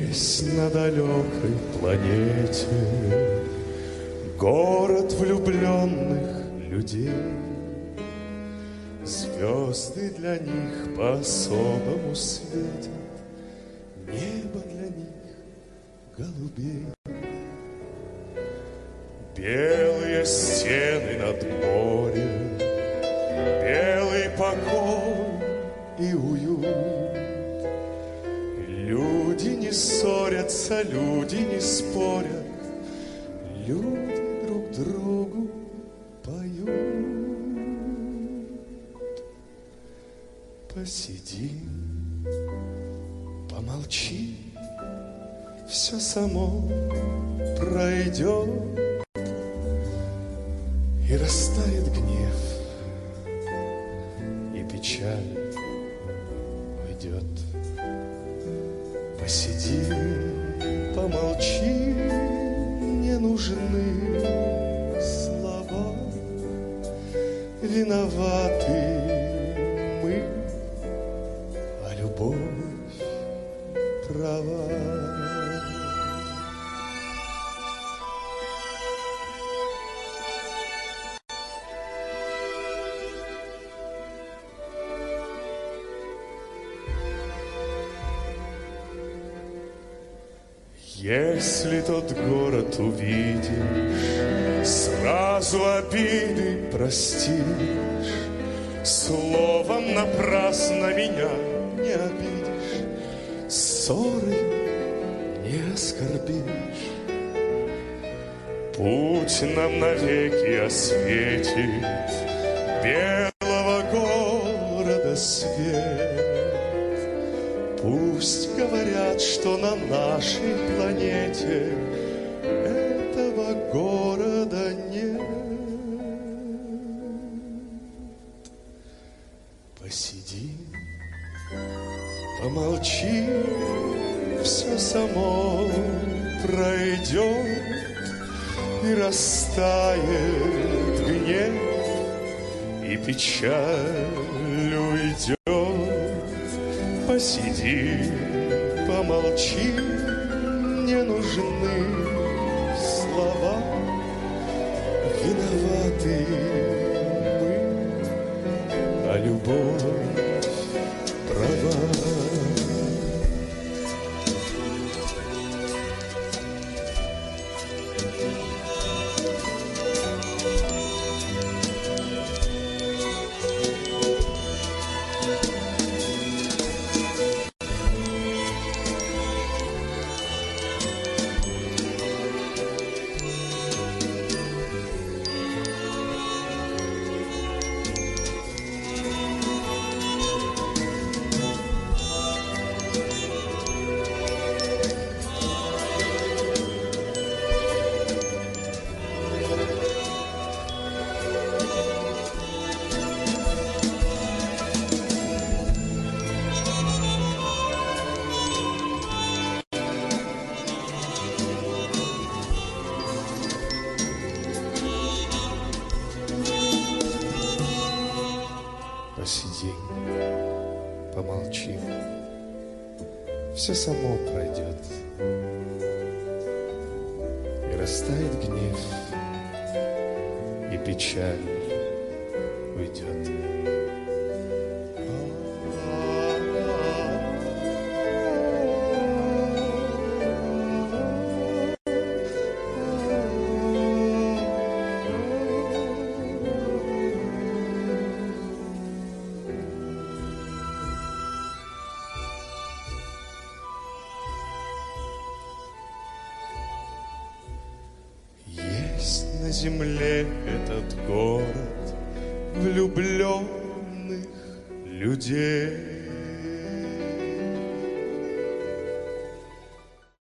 Есть на далекой планете город влюбленных людей. Звезды для них по-особому светят, небо для них голубей. Белые стены над морем, белый покой и уют. Люди не ссорятся, люди не спорят, люди друг другу поют. Посиди, помолчи, все само пройдет, и растает гнев, и печаль уйдет. Посиди, помолчи, не нужны слова. Виноваты мы, а любовь права. Если тот город увидишь, сразу обиды простишь. Словом напрасно меня не обидишь, ссорой не оскорбишь. Путь нам навеки осветит белого города свет. Пусть говорят, что на нашей планете этого города нет. Посиди, помолчи, все само пройдет, и растает гнев, и печаль уйдет. Посиди, помолчи, не нужны слова. Виноваты мы, а любовь права. Посиди, помолчи, все само пройдет, и растает гнев, и печаль уйдет. Есть на земле этот город влюбленных людей.